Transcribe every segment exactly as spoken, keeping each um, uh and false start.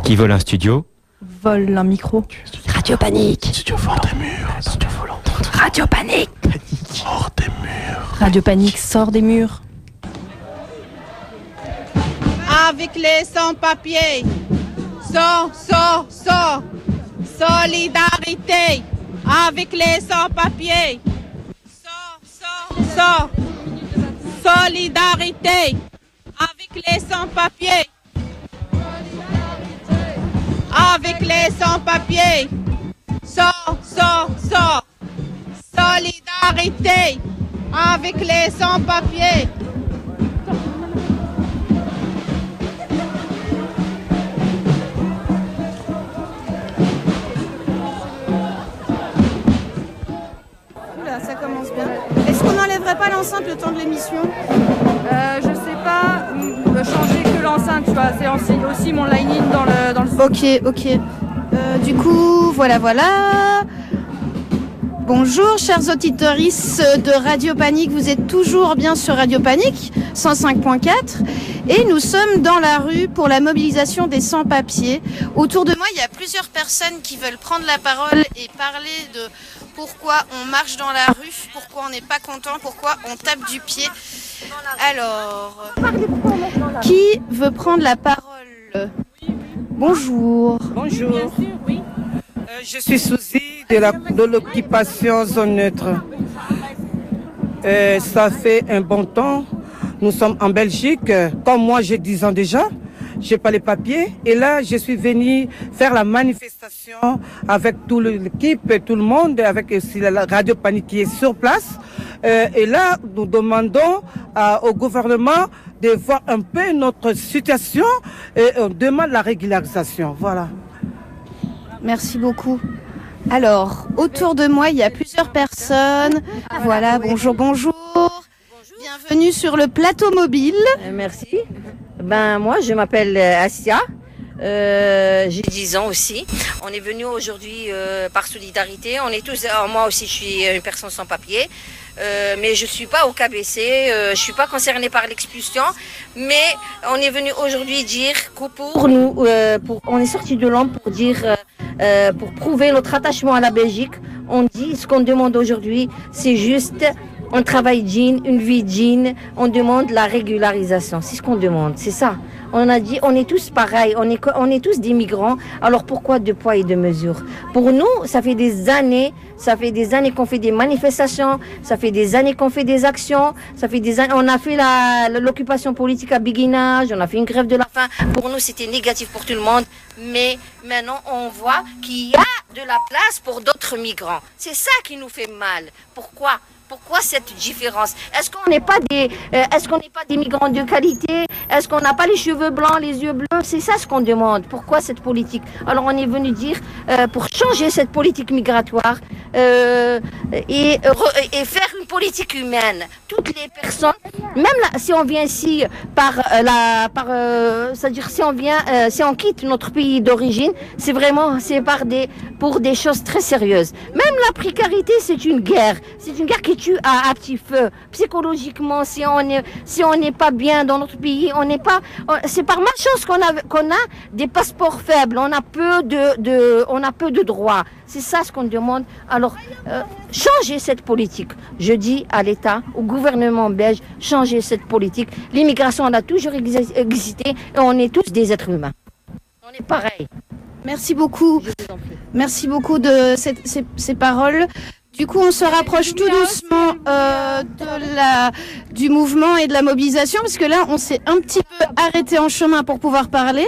Qui vole un studio vole un micro. Radio Panique. Studio fort des murs. Studio volant. Radio Panique. Panique. Hors des murs. Radio Panique sort des murs. Avec les sans-papiers. Sans, sans, sans. Solidarité. Avec les sans-papiers. Sans, sans, sans. Solidarité. Avec les sans-papiers. Avec les sans-papiers. Sans, sans, sans. Solidarité. Avec les sans-papiers. Oula, ça commence bien. Est-ce qu'on n'enlèverait pas l'enceinte le temps de l'émission ? Euh, je sais pas, euh, changer que l'enceinte, tu vois, c'est aussi, aussi mon line-in dans le, dans le... Ok, ok. Euh, du coup, voilà, voilà. Bonjour, chers auditeurs de Radio Panique. Vous êtes toujours bien sur Radio Panique, cent cinq point quatre. Et nous sommes dans la rue pour la mobilisation des sans-papiers. Autour de moi, il y a plusieurs personnes qui veulent prendre la parole et parler de pourquoi on marche dans la rue, pourquoi on n'est pas content, pourquoi on tape du pied. Alors, qui veut prendre la parole ? Bonjour. Bonjour. Bien sûr, oui. euh, je suis Suzy de, la, de l'occupation zone neutre. Euh, ça fait un bon temps. Nous sommes en Belgique. Comme moi, j'ai dix ans déjà. J'ai pas les papiers. Et là, je suis venue faire la manifestation avec toute l'équipe et tout le monde, avec aussi la Radio Panique qui est sur place. Euh, et là, nous demandons euh, au gouvernement de voir un peu notre situation et on demande la régularisation. Voilà. Merci beaucoup. Alors, autour de moi, il y a plusieurs personnes. Voilà, bonjour, bonjour. Bienvenue sur le plateau mobile. Euh, merci. Ben, moi, je m'appelle Assia. Euh, j'ai dix ans aussi. On est venu aujourd'hui euh, par solidarité. On est tous. Alors moi aussi, je suis une personne sans papier, euh, mais je suis pas au K B C. Euh, je suis pas concernée par l'expulsion. Mais on est venu aujourd'hui dire que pour nous, euh, pour, on est sorti de l'ombre pour dire, euh, euh, pour prouver notre attachement à la Belgique. On dit ce qu'on demande aujourd'hui, c'est juste un travail digne, une vie digne. On demande la régularisation. C'est ce qu'on demande. C'est ça. On a dit, on est tous pareils, on est, on est tous des migrants, alors pourquoi deux poids et deux mesures ? Pour nous, ça fait des années, ça fait des années qu'on fait des manifestations, ça fait des années qu'on fait des actions, ça fait des années, on a fait la, l'occupation politique à Béguinage, on a fait une grève de la faim. Pour nous, c'était négatif pour tout le monde, mais maintenant, on voit qu'il y a de la place pour d'autres migrants. C'est ça qui nous fait mal. Pourquoi ? Pourquoi cette différence ? Est-ce qu'on n'est pas des, euh, est-ce qu'on n'est pas des migrants de qualité ? Est-ce qu'on n'a pas les cheveux blancs, les yeux bleus ? C'est ça ce qu'on demande. Pourquoi cette politique ? Alors on est venu dire euh, pour changer cette politique migratoire euh, et, et faire une politique humaine. Toutes les personnes, même là, si on vient ici par euh, la, par, euh, c'est-à-dire si on vient, euh, si on quitte notre pays d'origine, c'est vraiment, c'est par des, pour des choses très sérieuses. Même la précarité, c'est une guerre. C'est une guerre qui tue à, à petit feu. Psychologiquement, si on est, si on n'est pas bien dans notre pays, on n'est pas, on, c'est par malchance qu'on a, qu'on a des passeports faibles. On a peu de, de, on a peu de droits. C'est ça ce qu'on demande. Alors, euh, changez cette politique. Je dis à l'État, au gouvernement belge, changez cette politique. L'immigration, elle a toujours existé et on est tous des êtres humains. On est pareil. Merci beaucoup. Merci beaucoup de cette, ces, ces paroles. Du coup, on se rapproche tout doucement euh, de la, du mouvement et de la mobilisation, parce que là, on s'est un petit peu arrêté en chemin pour pouvoir parler.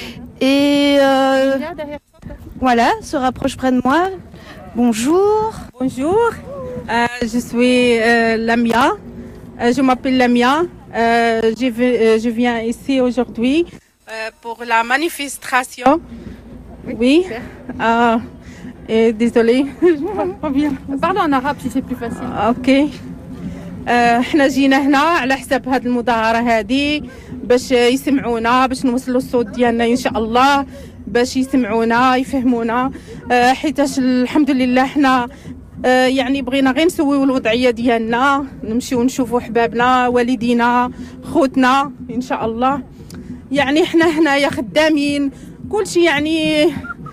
Et euh, voilà, se rapproche près de moi. Bonjour. Bonjour, euh, je suis euh, Lamia. Euh, je m'appelle Lamia. Euh, je, vais, je viens ici aujourd'hui euh, pour la manifestation. Oui. Euh, Et désolée, je parle pas bien. Parle en arabe si c'est plus facile. اوكي. احنا جينا هنا على حساب هذه المظاهرة هذه باش يسمعونا، باش نوصلوا الصوت ديالنا ان شاء الله، باش يسمعونا يفهمونا، حيتاش الحمد لله احنا يعني بغينا غير نسويو الوضعية ديالنا، نمشيو نشوفوا حبابنا، والدينا، خوتنا ان شاء الله. يعني احنا هنايا خدامين كل شيء يعني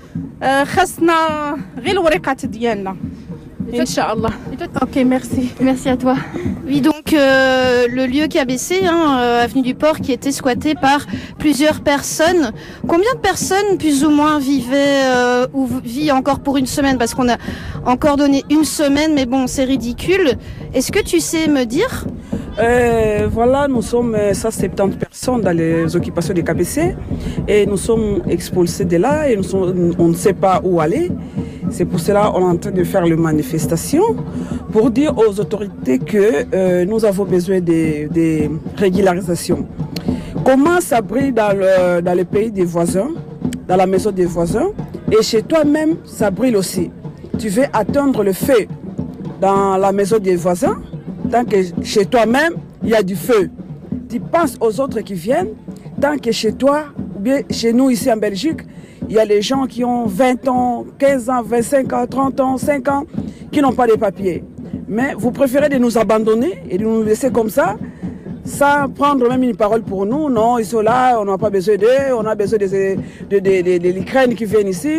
خصنا غير الورقات ديالنا إن شاء الله. Ok, merci. Merci à toi. Oui, donc euh, le lieu K B C, hein, euh, avenue du Port, qui était squatté par plusieurs personnes. Combien de personnes, plus ou moins, vivaient euh, ou vit encore pour une semaine? Parce qu'on a encore donné une semaine, mais bon, c'est ridicule. Est-ce que tu sais me dire? Euh, voilà, nous sommes cent soixante-dix personnes dans les occupations du K B C et nous sommes expulsés de là et nous sommes, on ne sait pas où aller. C'est pour cela qu'on est en train de faire une manifestation pour dire aux autorités que euh, nous avons besoin de, de régularisation. Comment ça brille dans le, dans le pays des voisins, dans la maison des voisins, et chez toi-même, ça brille aussi. Tu veux atteindre le feu dans la maison des voisins, tant que chez toi-même, il y a du feu. Tu penses aux autres qui viennent, tant que chez toi, ou bien chez nous ici en Belgique, il y a les gens qui ont vingt ans, quinze ans, vingt-cinq ans, trente ans, cinq ans, qui n'ont pas de papiers. Mais vous préférez de nous abandonner et de nous laisser comme ça, sans prendre même une parole pour nous. Non, ils sont là, on n'a pas besoin d'eux, on a besoin de, de, de, de, de l'Ukraine qui viennent ici,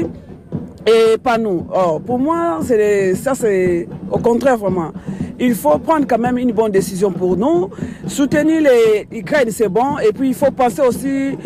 et pas nous. Or, pour moi, c'est, ça c'est au contraire vraiment. Il faut prendre quand même une bonne décision pour nous. Soutenir l'Ukraine, c'est bon. Et puis, il faut penser aussi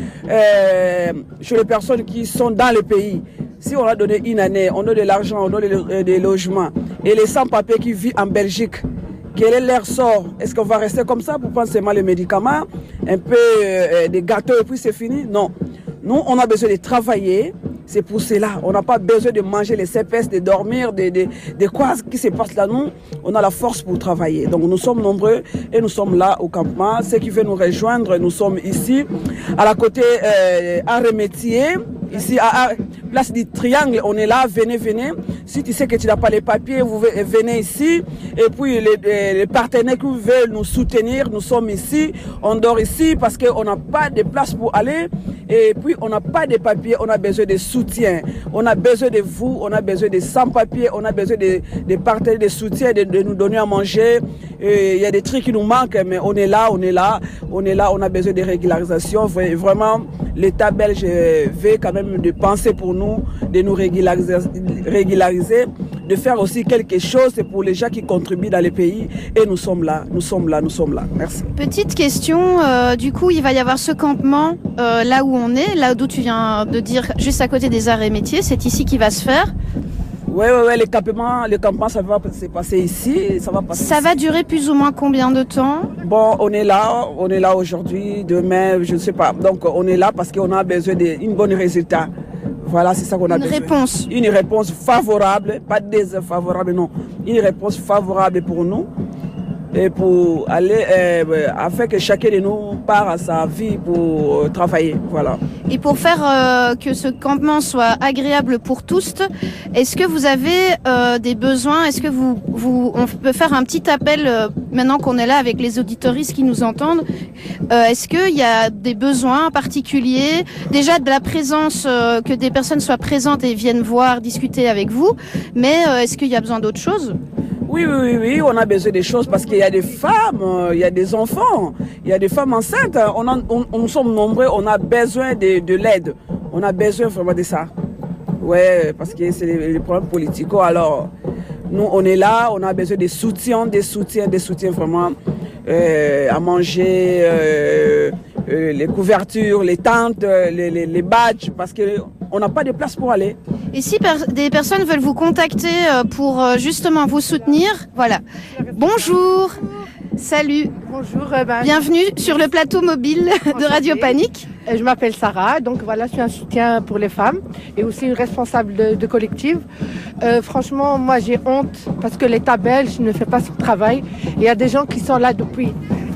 euh, sur les personnes qui sont dans le pays. Si on a donné une année, on a de l'argent, on a des logements. Et les sans-papiers qui vivent en Belgique, quel est leur sort? Est-ce qu'on va rester comme ça pour prendre seulement les médicaments, un peu euh, des gâteaux et puis c'est fini? Non. Nous, on a besoin de travailler. C'est pour cela, on n'a pas besoin de manger les C P S, de dormir, de, de, de quoi qui se passe là. Nous, on a la force pour travailler. Donc nous sommes nombreux et nous sommes là au campement. Ceux qui veulent nous rejoindre, nous sommes ici, à la côté euh, Arrêt Métier, ici à, à place du Triangle, on est là, venez, venez. Si tu sais que tu n'as pas les papiers, vous venez ici. Et puis les, les partenaires qui veulent nous soutenir, nous sommes ici, on dort ici parce qu'on n'a pas de place pour aller. Et puis on n'a pas de papiers, on a besoin de soutien. On a besoin de vous, on a besoin de sans-papiers, on a besoin de, de partager de soutien, de, de nous donner à manger. Et il y a des trucs qui nous manquent, mais on est là, on est là, on est là, on a besoin de régularisation. Vraiment, l'État belge veut quand même de penser pour nous, de nous régulariser, régulariser, de faire aussi quelque chose pour les gens qui contribuent dans les pays. Et nous sommes là, nous sommes là, nous sommes là. Merci. Petite question, euh, du coup, il va y avoir ce campement euh, là où on est, là d'où tu viens de dire, juste à côté des arrêts métiers, c'est ici qui va se faire? Oui, oui, oui, le campement, le campement, ça va se passer ici, ça va passer Ça ici. va durer plus ou moins combien de temps? Bon, on est là, on est là aujourd'hui, demain, je ne sais pas. Donc, on est là parce qu'on a besoin d'un bon résultat. Voilà, c'est ça qu'on a Une besoin. Une réponse. Une réponse favorable, pas défavorable, non. Une réponse favorable pour nous. Et pour aller, euh, afin que chacun de nous part à sa vie pour euh, travailler, voilà. Et pour faire euh, que ce campement soit agréable pour tous, est-ce que vous avez euh, des besoins? Est-ce que vous, vous, on peut faire un petit appel euh, maintenant qu'on est là avec les auditoristes qui nous entendent? euh, Est-ce qu'il y a des besoins particuliers? Déjà de la présence, euh, que des personnes soient présentes et viennent voir, discuter avec vous, mais euh, est-ce qu'il y a besoin d'autre chose? Oui, oui, oui, oui, on a besoin des choses parce qu'il y a des femmes, il y a des enfants, il y a des femmes enceintes. On, a, on, on sommes nombreux, on a besoin de, de l'aide. On a besoin vraiment de ça. Ouais, parce que c'est les, les problèmes politiques. Alors, nous, on est là, on a besoin de soutien, des soutiens, des soutiens vraiment euh, à manger, euh, euh, les couvertures, les tentes, les, les, les badges, parce qu'on n'a pas de place pour aller. Et si per- des personnes veulent vous contacter euh, pour euh, justement vous soutenir, voilà. Bonjour, salut. Bonjour, euh, ben, bienvenue sur le plateau mobile de Radio Panique. Je m'appelle Sarah, donc voilà, je suis un soutien pour les femmes et aussi une responsable de, de collectif. Euh, franchement, moi j'ai honte parce que l'État belge ne fait pas son travail. Il y a des gens qui sont là depuis,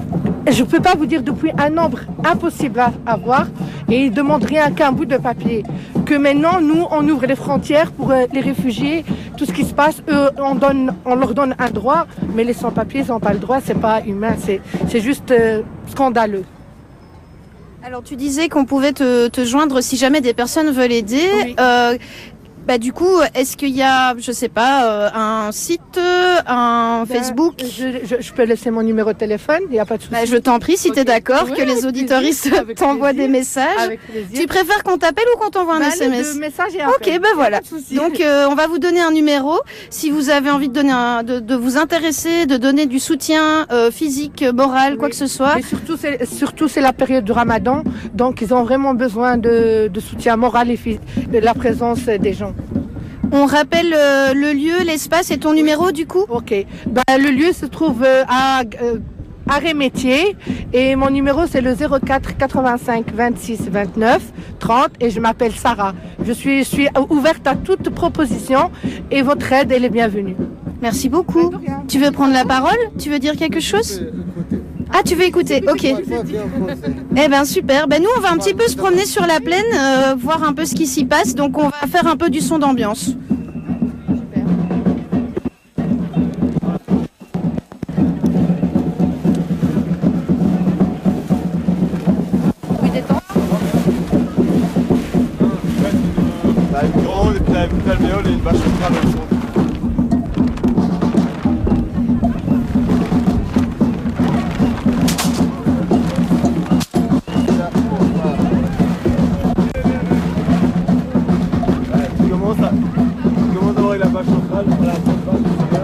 je ne peux pas vous dire depuis un nombre impossible à avoir, et ils ne demandent rien qu'un bout de papier. Que maintenant, nous, on ouvre les frontières pour euh, les réfugiés, tout ce qui se passe, eux, on, donne, on leur donne un droit, mais les sans-papiers, ils n'ont pas le droit, c'est pas humain, c'est, c'est juste euh, scandaleux. Alors tu disais qu'on pouvait te, te joindre si jamais des personnes veulent aider. Oui. Euh, Bah du coup, est-ce qu'il y a, je sais pas, euh, un site, euh, un Ben, Facebook? je, je, je peux laisser mon numéro de téléphone, il n'y a pas de souci. Bah, je t'en prie, si Ok. tu es d'accord, Oui, que les avec auditoristes plaisir, avec t'envoient plaisir, des messages. Avec plaisir. Tu préfères qu'on t'appelle ou qu'on t'envoie un Bah, S M S? le message et Ok, appel. ben voilà. Pas de souci. Donc euh, on va vous donner un numéro. Si vous avez envie de donner un, de, de vous intéresser, de donner du soutien euh, physique, moral, quoi Oui. que ce soit. Et surtout, c'est, surtout, c'est la période du Ramadan, donc ils ont vraiment besoin de, de soutien moral et physique, de la présence des gens. On rappelle euh, le lieu, l'espace et ton numéro du coup. Ok. Ben, le lieu se trouve euh, à euh, Arrêt Métier et mon numéro c'est le zéro quatre quatre-vingt-cinq vingt-six vingt-neuf trente et je m'appelle Sarah. Je suis, je suis ouverte à toute proposition et votre aide elle est bienvenue. Merci beaucoup. Tu veux prendre la parole? Tu veux dire quelque chose? Ah, tu veux écouter? Ok. Eh ben super. Ben nous, on va un petit peu se promener sur la plaine, euh, voir un peu ce qui s'y passe. Donc on va faire un peu du son d'ambiance. T'as une grande et puis t'as une alvéole et une bâche centrale au fond. Tu commences à tu commences à avoir la bâche centrale, voilà, la bâche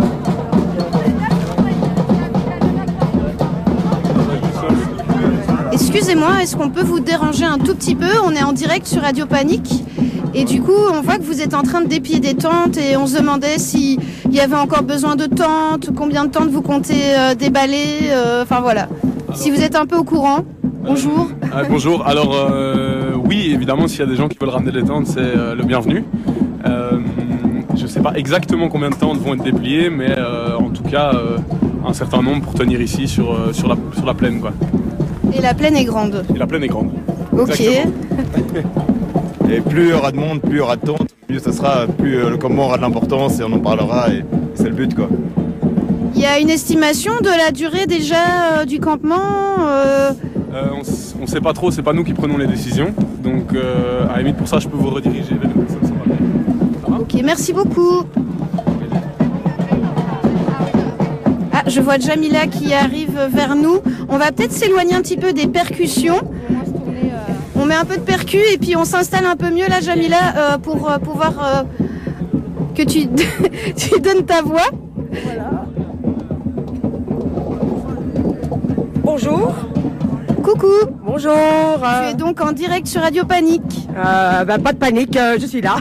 Excusez-moi, est-ce qu'on peut vous déranger un tout petit peu? On est en direct sur Radio Panique. Et du coup, on voit que vous êtes en train de déplier des tentes et on se demandait s'il y avait encore besoin de tentes, combien de tentes vous comptez euh, déballer, euh, enfin voilà. Alors, si vous êtes un peu au courant, bonjour. Euh, bonjour, alors euh, oui, évidemment, s'il y a des gens qui veulent ramener des tentes, c'est euh, le bienvenu. Euh, je ne sais pas exactement combien de tentes vont être dépliées, mais euh, en tout cas, euh, un certain nombre pour tenir ici sur, euh, sur, la, sur la plaine, quoi. Et la plaine est grande. Et la plaine est grande. Ok. Et plus il y aura de monde, plus il y aura de tentes, mieux ça sera, plus euh, le comment aura de l'importance et on en parlera et c'est le but quoi. Il y a une estimation de la durée déjà euh, du campement euh... Euh, On ne sait pas trop, c'est pas nous qui prenons les décisions. Donc euh, à la limite pour ça je peux vous rediriger vers une personne sympathique. Ok, merci beaucoup. Ah, je vois Jamila qui arrive vers nous. On va peut-être s'éloigner un petit peu des percussions. On met un peu de percu et puis on s'installe un peu mieux là, Jamila, euh, pour euh, pouvoir euh, que tu, tu donnes ta voix. Voilà. Bonjour. Coucou. Bonjour. Tu es donc en direct sur Radio Panique. Euh, ben, pas de panique, euh, je suis là.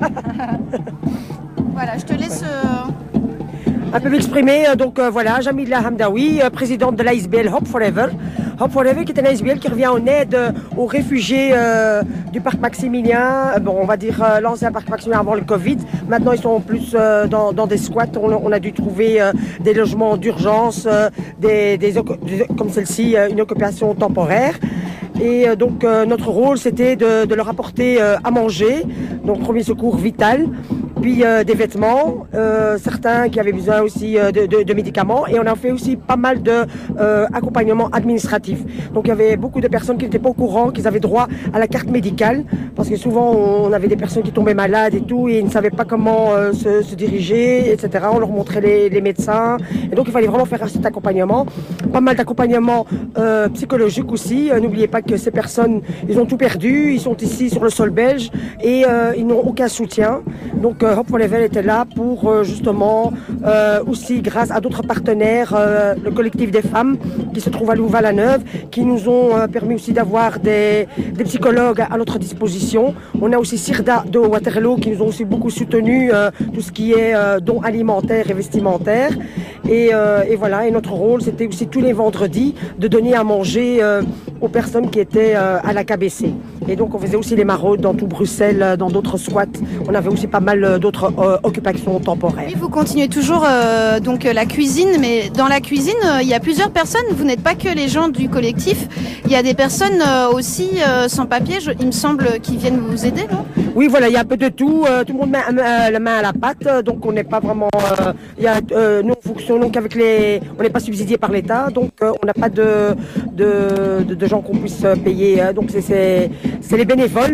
Voilà, je te laisse... Euh... Un peu m'exprimer. Donc euh, voilà, Jamila Hamdaoui, euh, présidente de l'A S B L Hope Forever. Hope Forever qui est un A S B L qui revient en aide euh, aux réfugiés euh, du parc Maximilien. Euh, bon, on va dire euh, l'ancien parc Maximilien avant le Covid. Maintenant, ils sont plus euh, dans, dans des squats. On, on a dû trouver euh, des logements d'urgence, euh, des, des, des, comme celle-ci, euh, une occupation temporaire. Et euh, donc euh, notre rôle c'était de, de leur apporter euh, à manger, donc premier secours vital, puis euh, des vêtements, euh, certains qui avaient besoin aussi euh, de, de, de médicaments, et on a fait aussi pas mal de euh, accompagnement administratif. Donc il y avait beaucoup de personnes qui n'étaient pas au courant qu'ils avaient droit à la carte médicale, parce que souvent on avait des personnes qui tombaient malades et tout, et ils ne savaient pas comment euh, se, se diriger, et cetera. On leur montrait les, les médecins, et donc il fallait vraiment faire cet accompagnement. Pas mal d'accompagnement euh, psychologique aussi. Euh, n'oubliez pas que ces personnes, ils ont tout perdu, ils sont ici sur le sol belge et euh, ils n'ont aucun soutien. Donc euh, Hope Forever était là pour euh, justement euh, aussi grâce à d'autres partenaires, euh, le collectif des femmes qui se trouve à Louvain-la-Neuve, qui nous ont euh, permis aussi d'avoir des, des psychologues à notre disposition. On a aussi Sirda de Waterloo qui nous ont aussi beaucoup soutenu euh, tout ce qui est euh, dons alimentaires et vestimentaires. Et, euh, et voilà, et notre rôle c'était aussi tous les vendredis de donner à manger euh, aux personnes qui étaient euh, à la K B C. Et donc on faisait aussi les maraudes dans tout Bruxelles, dans d'autres squats. On avait aussi pas mal d'autres euh, occupations temporaires. Oui, vous continuez toujours euh, donc la cuisine, mais dans la cuisine, euh, il y a plusieurs personnes. Vous n'êtes pas que les gens du collectif. Il y a des personnes euh, aussi euh, sans papier, je, il me semble, qui viennent vous aider, non? Oui, voilà, il y a un peu de tout. Euh, tout le monde met euh, la main à la pâte, donc on n'est pas vraiment. Euh, y a, euh, nous, on fonctionne donc avec les. On n'est pas subsidié par l'État, donc euh, on n'a pas de, de, de, de gens qu'on puisse payer. Donc c'est, c'est, c'est les bénévoles qui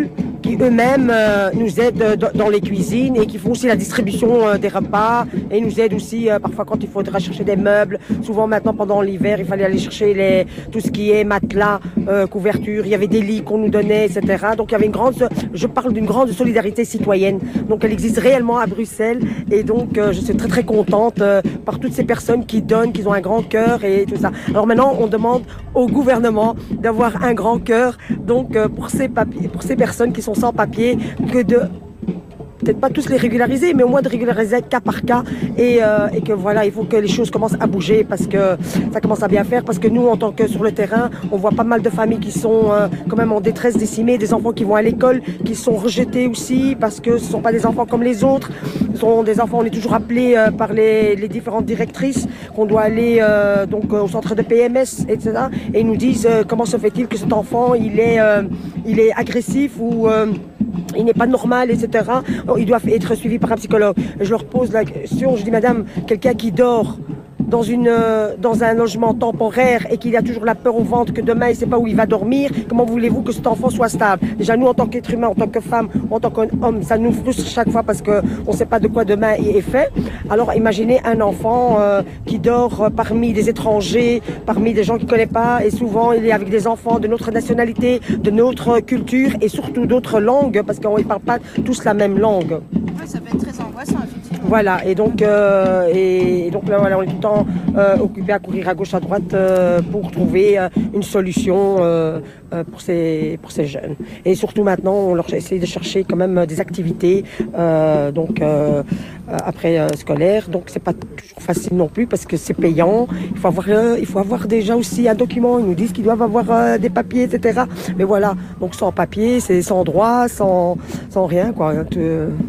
qui eux-mêmes euh, nous aident dans les cuisines et qui font aussi la distribution euh, des repas et nous aident aussi euh, parfois quand il faudra chercher des meubles. Souvent maintenant pendant l'hiver, il fallait aller chercher les, tout ce qui est matelas, euh, couverture, il y avait des lits qu'on nous donnait, et cetera. Donc il y avait une grande, je parle d'une grande solidarité citoyenne. Donc elle existe réellement à Bruxelles et donc euh, je suis très très contente euh, par toutes ces personnes qui donnent, qui ont un grand cœur et tout ça. Alors maintenant on demande au gouvernement d'avoir un grand cœur donc euh, pour ces papiers, pour ces personnes qui sont sans papier, que de peut-être pas tous les régulariser, mais au moins de régulariser cas par cas et, euh, et que voilà, il faut que les choses commencent à bouger parce que ça commence à bien faire, parce que nous, en tant que sur le terrain, on voit pas mal de familles qui sont euh, quand même en détresse, décimées, des enfants qui vont à l'école, qui sont rejetés aussi parce que ce sont pas des enfants comme les autres, ce sont des enfants, on est toujours appelés euh, par les, les différentes directrices qu'on doit aller euh, donc euh, au centre de P M S, et cetera. Et ils nous disent euh, comment se fait-il que cet enfant, il est, euh, il est agressif ou euh, il n'est pas normal, et cetera. Ils doivent être suivis par un psychologue. Je leur pose la question, je dis madame, quelqu'un qui dort dans, une, dans un logement temporaire et qu'il a toujours la peur au ventre que demain il ne sait pas où il va dormir, comment voulez-vous que cet enfant soit stable? Déjà nous en tant qu'être humain, en tant que femme, en tant qu'homme, ça nous frustre chaque fois parce qu'on ne sait pas de quoi demain est fait. Alors imaginez un enfant euh, qui dort parmi des étrangers, parmi des gens qu'il ne connaît pas, et souvent il est avec des enfants de notre nationalité, de notre culture et surtout d'autres langues parce qu'on ne parle pas tous la même langue. Ouais, ça peut être très angoissant, effectivement. Voilà, et donc, euh, et donc là, voilà, on est tout le temps euh, occupé à courir à gauche, à droite euh, pour trouver euh, une solution euh, euh, pour, ces, pour ces jeunes. Et surtout maintenant, on leur essaie de chercher quand même des activités euh, donc, euh, après euh, scolaire. Donc c'est pas toujours facile non plus parce que c'est payant. Il faut avoir, euh, il faut avoir déjà aussi un document. Ils nous disent qu'ils doivent avoir euh, des papiers, et cetera. Mais voilà, donc sans papier, c'est sans droit, sans, sans rien, quoi. Tout,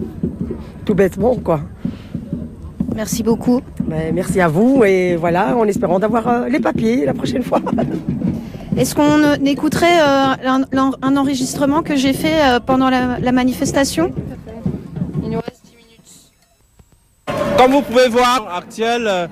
tout bêtement, quoi. Merci beaucoup. Mais merci à vous et voilà, en espérant d'avoir euh, les papiers la prochaine fois. Est-ce qu'on euh, écouterait euh, un, un enregistrement que j'ai fait euh, pendant la, la manifestation? Il nous reste dix minutes. Comme vous pouvez voir, actuel, euh,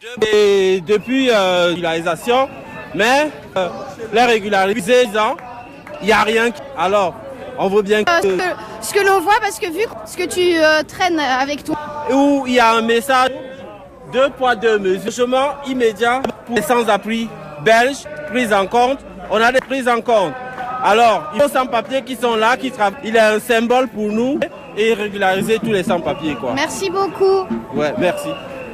et depuis euh, régularisation, mais euh, les régularisés, il n'y a rien. Alors, on veut bien que... Euh, ce que, ce que l'on voit, parce que vu ce que tu euh, traînes avec toi... Où il y a un message, deux poids, deux mesures, changement immédiat pour les sans-abri belges, prise en compte. On a des prises en compte. Alors, il y a des sans-papiers qui sont là, qui travaillent. Il est un symbole pour nous et régulariser tous les sans-papiers, quoi. Merci beaucoup. Ouais, merci.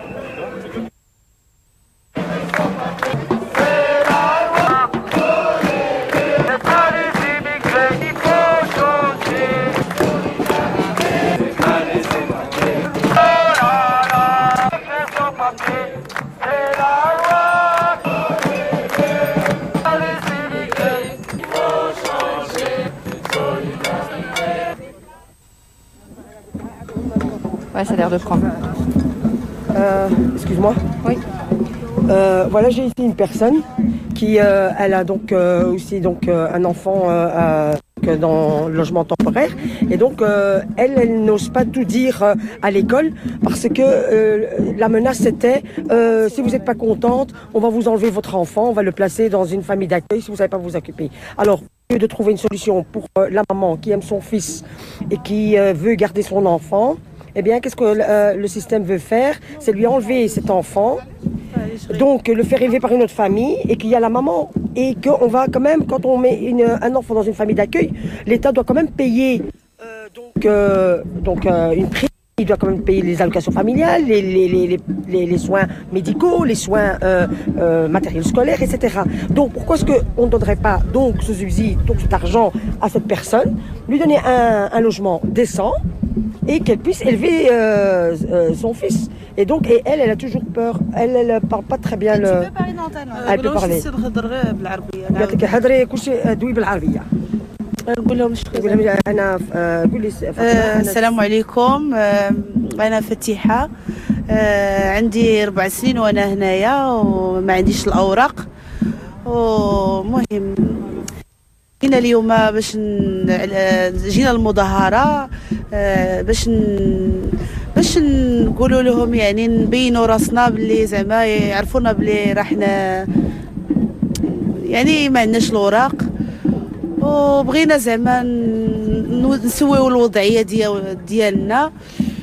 Ouais, ça a l'air de prendre. Euh, excuse-moi. Oui. Euh, voilà, j'ai ici une personne qui, euh, elle a donc euh, aussi donc euh, un enfant euh, euh, dans le logement temporaire, et donc euh, elle, elle n'ose pas tout dire euh, à l'école parce que euh, la menace c'était euh, si vous n'êtes pas contente, on va vous enlever votre enfant, on va le placer dans une famille d'accueil si vous ne savez pas vous occuper. Alors, au lieu de trouver une solution pour euh, la maman qui aime son fils et qui euh, veut garder son enfant, eh bien, qu'est-ce que euh, le système veut faire? C'est lui enlever cet enfant, donc le faire élever par une autre famille, et qu'il y a la maman. Et qu'on va quand même, quand on met une, un enfant dans une famille d'accueil, l'État doit quand même payer euh, donc, euh, donc euh, une prime. Il doit quand même payer les allocations familiales, les, les, les, les, les soins médicaux, les soins euh, euh, matériels scolaires, et cetera. Donc pourquoi est-ce qu'on ne donnerait pas donc ce subside, donc cet argent à cette personne, lui donner un, un logement décent et qu'elle puisse élever euh, euh, son fils. Et donc, et elle, elle a toujours peur. Elle, elle parle pas très bien. Tu le... peux parler dans ta langue. Elle peut parler. يعطيك حضري كل شيء دوي بالعربية. نقول لهم نقول لهم أنا قولي السلام عليكم، أنا فتيحة، عندي ربع سنين وأنا هنايا وما عنديش الأوراق، ومهم جينا اليوم باش جينا المظاهرة باش باش نقولوا لهم يعني نبينوا راسنا باللي زعما يعرفونا باللي راحنا يعني ما عندناش الأوراق، وبغينا زعما نسويو الوضعيه ديال ديالنا.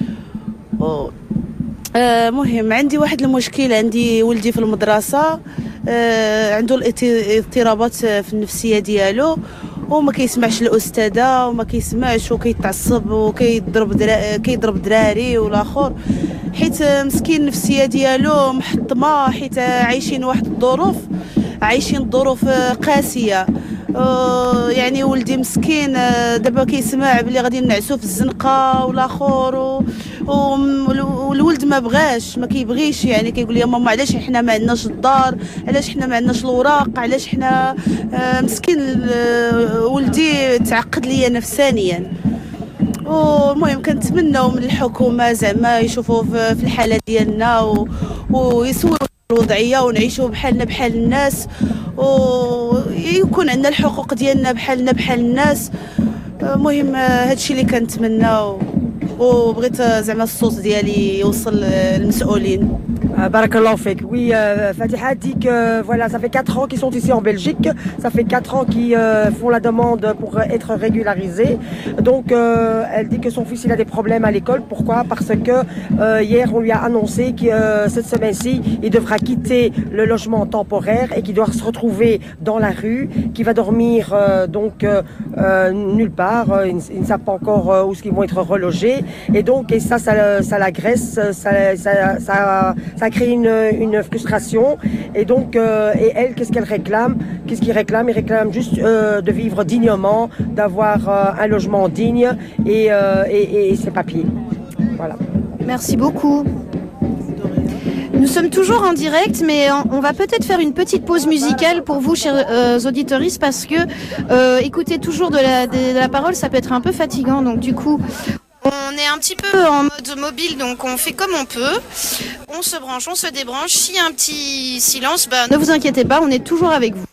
مهم عندي واحد المشكل، عندي ولدي في المدرسه عنده الاضطرابات في النفسيه ديالو وما كيسمعش الاستاذه وما كيسمعش وكيتعصب وكيضرب درا... كيضرب دراري والاخر، حيت مسكين النفسيه ديالو محطمه، حيت عايشين واحد الظروف عايشين ظروف قاسيه. يعني ولدي مسكين دابا كيسمع بلي غادي نعسو في الزنقه والاخر، والولد ما بغاش ما كيبغيش، يعني كيقول لي ماما علاش حنا ما عندناش الدار، علاش حنا ما عندناش الوراق، علاش حنا مسكين ولدي تعقد ليا نفسانيا. والمهم كنتمناو من الحكومه زعما يشوفوا في الحاله ديالنا ويسووا الوضعيه ونعيشوا بحالنا بحال الناس، ويكون عندنا الحقوق ديالنا بحالنا بحال الناس. المهم هادشي اللي كنتمناو، وبغيت زعما الصوت ديالي يوصل للمسؤولين. Barakallahu fek. Oui, euh, Fatiha dit que voilà, ça fait quatre ans qu'ils sont ici en Belgique. Ça fait quatre ans qu'ils euh, font la demande pour être régularisés. Donc, euh, elle dit que son fils il a des problèmes à l'école. Pourquoi? Parce que euh, hier on lui a annoncé que euh, cette semaine-ci il devra quitter le logement temporaire et qu'il doit se retrouver dans la rue, qu'il va dormir euh, donc euh, euh, nulle part. Ils, ils ne savent pas encore euh, où ils vont être relogés. Et donc, et ça, ça, ça l'agresse, ça, ça, ça, ça crée une, une frustration. Et donc, euh, et elle, qu'est-ce qu'elle réclame? Qu'est-ce qu'il réclame? Il réclame juste euh, de vivre dignement, d'avoir euh, un logement digne et, euh, et, et ses papiers. Voilà. Merci beaucoup. Nous sommes toujours en direct, mais on va peut-être faire une petite pause musicale pour vous, chers euh, auditeuristes, parce que euh, écouter toujours de la, de, de la parole, ça peut être un peu fatigant. Donc du coup, on est un petit peu en mode mobile, donc on fait comme on peut. On se branche, on se débranche. S'il y a un petit silence, bah, ne vous inquiétez pas, on est toujours avec vous.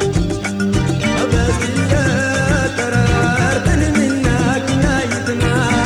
Nah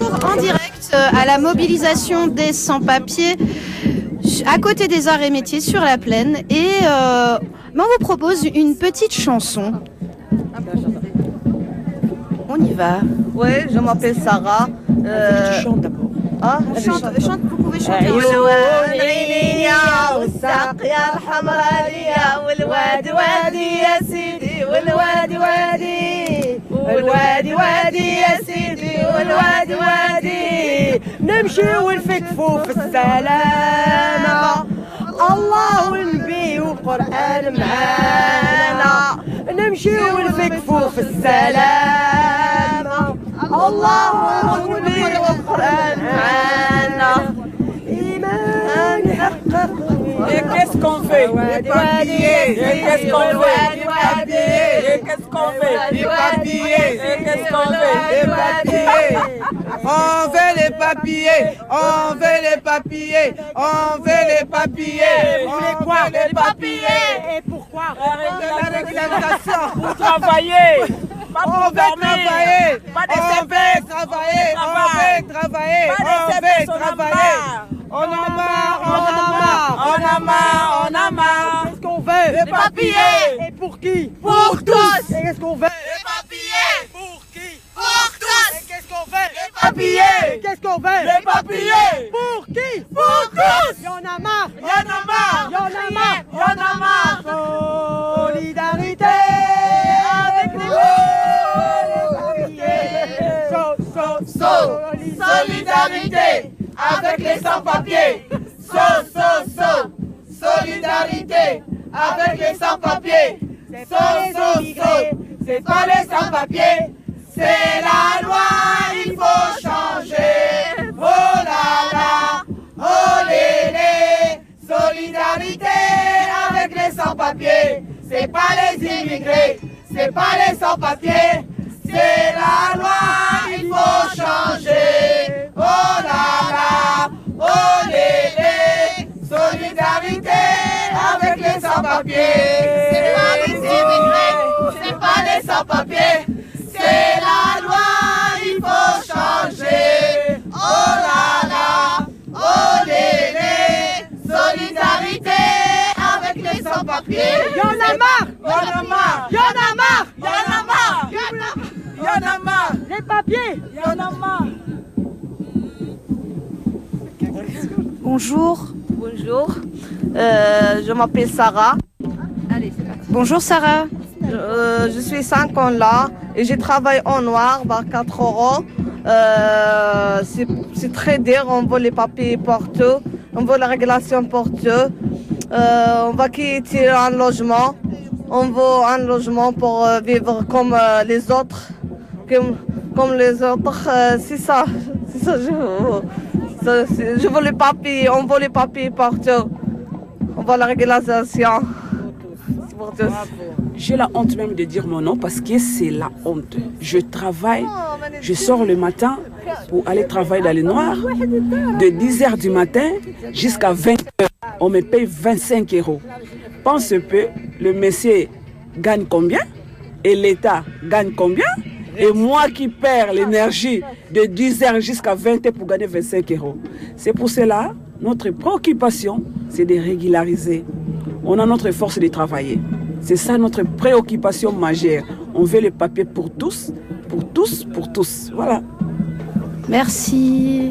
En direct euh, à la mobilisation des sans-papiers à côté des arts et métiers sur la plaine et euh, ben, on vous propose une petite chanson. On y va. Oui, je m'appelle Sarah. Euh... Tu chantes d'abord. Ah, chante, chante, vous pouvez chanter. والوادي وادي يا سيدي والوادي وادي والوادي وادي يا سيدي والوادي وادي نمشي ونفكفوا في السلامة الله والنبي والقرآن معانا نمشي ونفكفوا في السلامة الله والنبي والقرآن معانا إيمان يحقق. Et qu'est-ce qu'on fait? Les papiers. Et qu'est-ce qu'on fait? Les papiers. Et qu'est-ce qu'on fait? Les papiers. Et qu'est-ce qu'on fait? Les papiers. On veut les papiers. On veut les papiers. On veut les papiers. On veut quoi? Les papiers. Et pourquoi? La régularisation. Pour travailler. Pas pour on veut travailler. Pas des on veut travailler. On veut travailler. Pas des on veut travailler. On en a marre, on en a marre, on en a marre, on en a marre. Qu'est-ce qu'on veut? Les papiers. Et pour qui? Pour tous. Et qu'est-ce qu'on veut? Les papiers. Pour qui? Pour tous. Et qu'est-ce qu'on veut? Les papiers. Et qu'est-ce qu'on veut? Les papiers. Pour qui? Pour tous. Y en a marre. Y en a marre. Y en a marre. Y en a marre. Solidarité avec les papiers. So, so, so, solidarité avec les sans-papiers. So, so, so, solidarité avec les sans-papiers. So, so, so, c'est pas les sans-papiers, c'est la loi, il faut changer. Oh là là, oh lélé, solidarité avec les sans-papiers. C'est pas les immigrés, c'est pas les sans-papiers, c'est la loi, il faut changer. Oh là là, oh lélé, solidarité avec les sans-papiers. C'est pas les immigrés, c'est pas les sans-papiers, c'est la loi, il faut changer. Oh là là, oh lélé, solidarité avec les sans-papiers. Y en a marre. Y en a marre. Y en a marre. Y en a marre. Y en a marre. Les papiers. Y en a marre. Bonjour. Bonjour, euh, je m'appelle Sarah. Allez, c'est parti. Bonjour Sarah. Euh, je suis cinq ans là et je travaille en noir, par quatre euros. Euh, c'est très dur, on veut les papiers partout, on veut la régulation partout. Euh, on va quitter un logement, on veut un logement pour euh, vivre comme euh, les autres, comme, comme les autres. Euh, c'est ça, c'est ça, je veux. Ça, je veux les papiers, on veut les papiers partout. On veut la régularisation. Pour tous. J'ai la honte même de dire mon nom parce que c'est la honte. Je travaille, je sors le matin pour aller travailler dans le noir de dix heures du matin jusqu'à vingt heures. On me paye vingt-cinq euros. Pense peu, le monsieur gagne combien et l'État gagne combien? Et moi qui perds l'énergie de dix heures jusqu'à vingt heures pour gagner vingt-cinq euros. C'est pour cela, notre préoccupation, c'est de régulariser. On a notre force de travailler. C'est ça notre préoccupation majeure. On veut le papier pour tous, pour tous, pour tous. Voilà. Merci.